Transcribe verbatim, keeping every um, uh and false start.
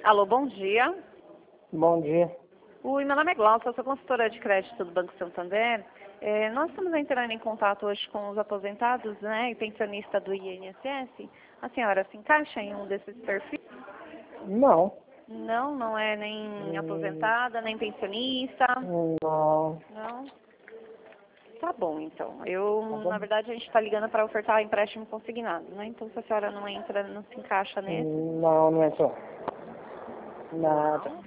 Alô, bom dia. Bom dia. Oi, meu nome é Glaucia, eu sou consultora de crédito do Banco Santander. É, nós estamos entrando em contato hoje com os aposentados, né, e pensionista do I N S S. A senhora se encaixa em um desses perfis? Não. Não, não é nem Hum, aposentada, nem pensionista? Não. Não? Tá bom, então. Eu, Tá bom? na verdade, a gente está ligando para ofertar empréstimo consignado, né? Então, se a senhora não entra, não se encaixa nesse. Não, não é só. Nada.